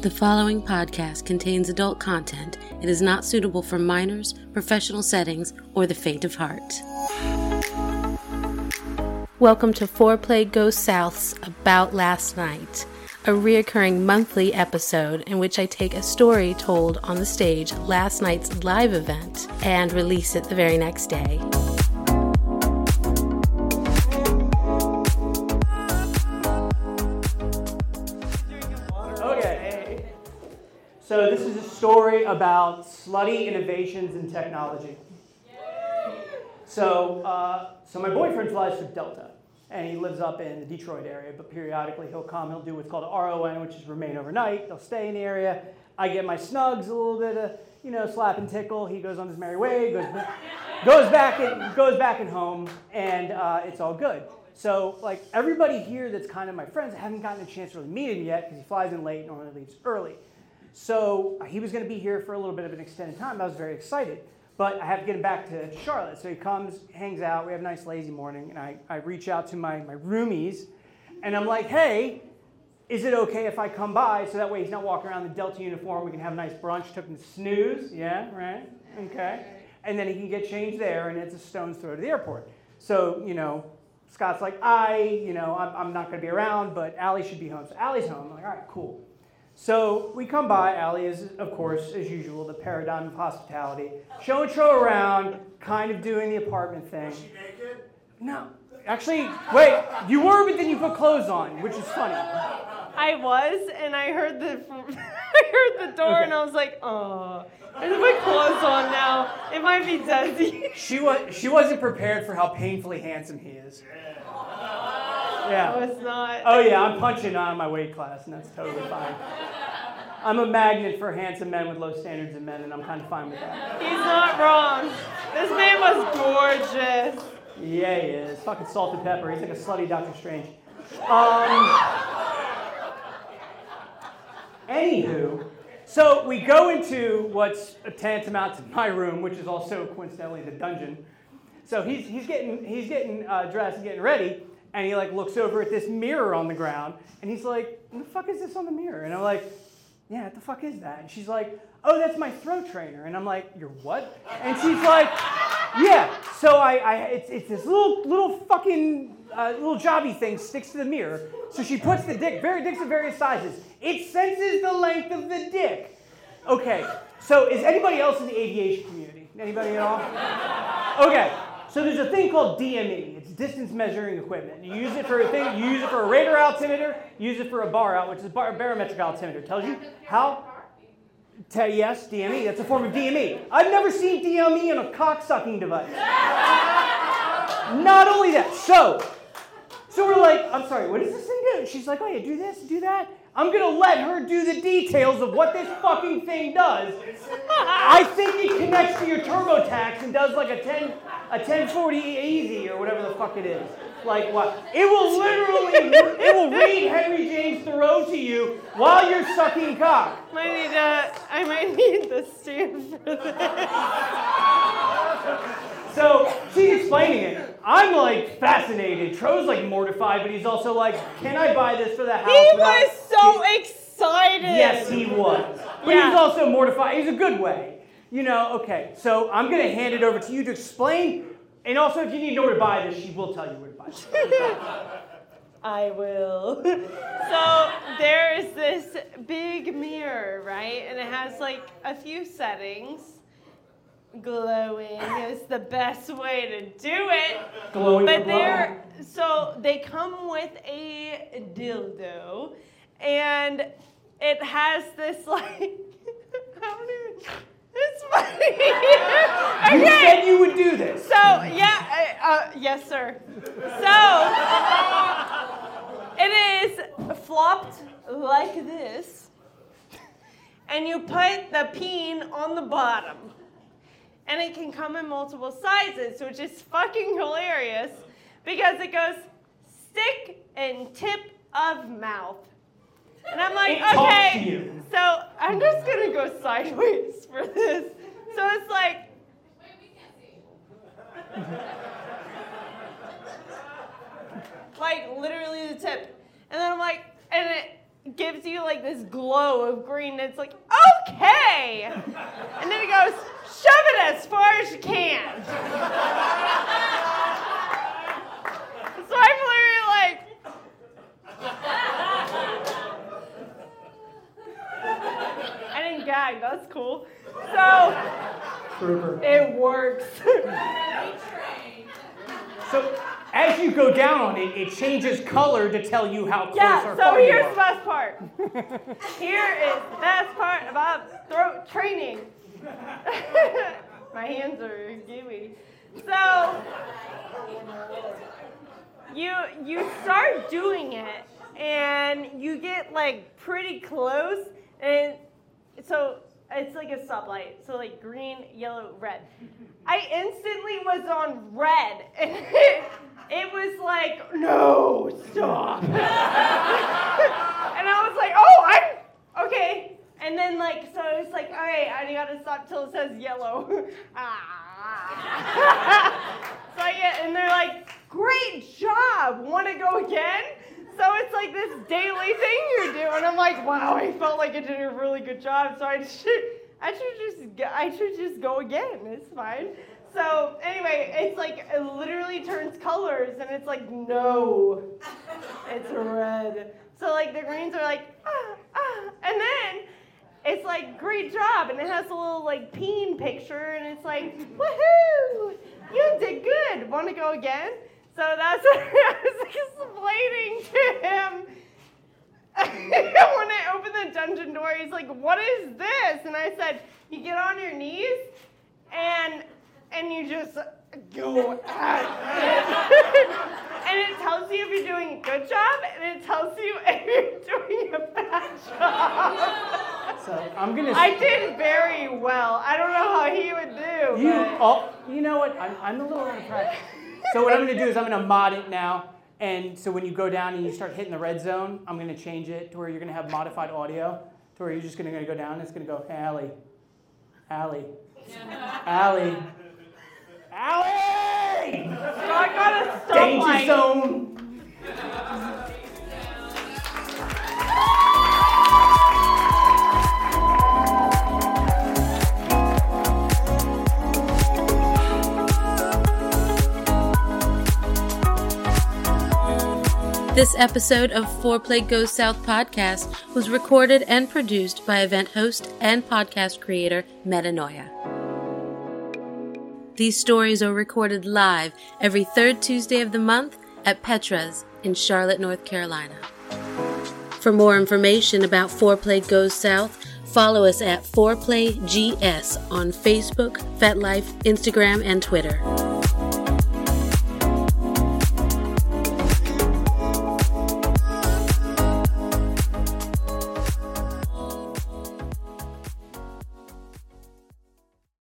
The following podcast contains adult content. It is not suitable for minors, professional settings, or the faint of heart. Welcome to Foreplay Goes South's About Last Night, a reoccurring monthly episode in which I take a story told on the stage last night's live event and release it the very next day. So this is a story about slutty innovations in technology. So my boyfriend flies for Delta, and he lives up in the Detroit area, but periodically he'll do what's called RON, which is remain overnight. They'll stay in the area. I get my snugs, a little bit of, slap and tickle. He goes on his merry way, goes back and home, and it's all good. So like everybody here that's kind of my friends, I haven't gotten a chance to really meet him yet because he flies in late, normally leaves early. So he was going to be here for a little bit of an extended time. I was very excited. But I have to get him back to Charlotte. So he comes, hangs out. We have a nice lazy morning. And I reach out to my roomies. And I'm like, hey, is it okay if I come by so that way he's not walking around in the Delta uniform? We can have a nice brunch. Took him to Snooze. Yeah, right? Okay. And then he can get changed there. And it's a stone's throw to the airport. So, Scott's like, I'm not going to be around. But Allie should be home. So Allie's home. I'm like, all right, cool. So we come by. Allie is, of course, as usual, the paradigm of hospitality. Show and show around, kind of doing the apartment thing. Was she naked? No. Actually, wait. You were, but then you put clothes on, which is funny. I was, and I heard the door, okay. And I was like, oh, I have my clothes on now. It might be Desi. She wasn't prepared for how painfully handsome he is. Yeah. No, it's not. Oh, yeah, I'm punching on my weight class, and that's totally fine. I'm a magnet for handsome men with low standards in men, and I'm kind of fine with that. He's not wrong. This man was gorgeous. Yeah, he is. Fucking salt and pepper. He's like a slutty Dr. Strange. Anywho, so we go into what's tantamount to my room, which is also coincidentally the dungeon. So he's getting dressed and getting ready. And he looks over at this mirror on the ground, and he's like, what the fuck is this on the mirror? And I'm like, yeah, what the fuck is that? And she's like, oh, that's my throat trainer. And I'm like, your what? And she's like, yeah. So it's this little fucking little jobby thing sticks to the mirror. So she puts the dicks of various sizes. It senses the length of the dick. Okay, so is anybody else in the aviation community? Anybody at all? Okay. So there's a thing called DME. It's distance measuring equipment. You use it for a radar altimeter. You use it for a bar out, which is a barometric altimeter. It tells you how. Yes, DME. That's a form of DME. I've never seen DME on a cock-sucking device. Not only that. So we're like, I'm sorry, what does this thing do? She's like, oh yeah, do this, do that. I'm going to let her do the details of what this fucking thing does. I think it connects to your TurboTax and does like a 1040 easy or whatever the fuck it is. Like what? It will read Henry James Thoreau to you while you're sucking cock. I might need the stand for this. So she's explaining it. I'm like fascinated. Tro's like mortified, but he's also like, can I buy this for the house? He was so excited. Yes, he was. But he was also mortified. He's a good way. Okay. So I'm going to hand it over to you to explain. And also, if you need to know where to buy this, she will tell you where to buy it. I will. So there is this big mirror, right? And it has like a few settings. Glowing is the best way to do it. Glowing. But so they come with a dildo, and it has this like it's funny. Okay. You said you would do this. So yeah, yes sir. So it is flopped like this, and you put the peen on the bottom. And it can come in multiple sizes, which is fucking hilarious because it goes stick and tip of mouth. And I'm like, okay, so I'm just going to go sideways for this. So it's like, wait, we can't see. Like literally the tip. And then I'm like, and it gives gives you like this glow of green. And it's like, okay. And then it goes, shove it as far as you can. So I'm literally like, I didn't gag, that's cool. So, it works. So, as you go down on it, it changes color to tell you how close or so far you here's are. the best part. Here is the best part about throat training. My hands are gooey. So, you start doing it, and you get like pretty close, and so it's like a stoplight. So like green, yellow, red. I instantly was on red, and it was like, no, stop. And I was like, oh, I'm okay. And then like, so it's like, all right, I gotta stop till it says yellow. So I get, and they're like, great job, wanna go again? So it's like this daily thing you do, and I'm like, wow, I felt like I did a really good job, so I should just go again, it's fine. So anyway, it's like, it literally turns colors, and it's like, no, it's red. So like the greens are like, and then it's like, great job, and it has a little like peen picture, and it's like, woohoo, you did good, want to go again? So that's what I was explaining to him. When I opened the dungeon door, he's like, what is this? And I said, you get on your knees, and you just go at it. And it tells you if you're doing a good job, and it tells you if you're doing a bad job. So I'm gonna. I did very well. I don't know how he would do. You know what? I'm a little out of practice. So what I'm gonna do is I'm gonna mod it now, and so when you go down and you start hitting the red zone, I'm gonna change it to where you're gonna have modified audio, to where you're just gonna go down. And it's gonna go, hey, Allie, Allie, Allie. Allie! So I got a stoplight. Danger zone! This episode of Foreplay Goes South podcast was recorded and produced by event host and podcast creator Metanoia. These stories are recorded live every third Tuesday of the month at Petra's in Charlotte, North Carolina. For more information about Foreplay Goes South, follow us at ForePlayGS on Facebook, FetLife, Instagram, and Twitter.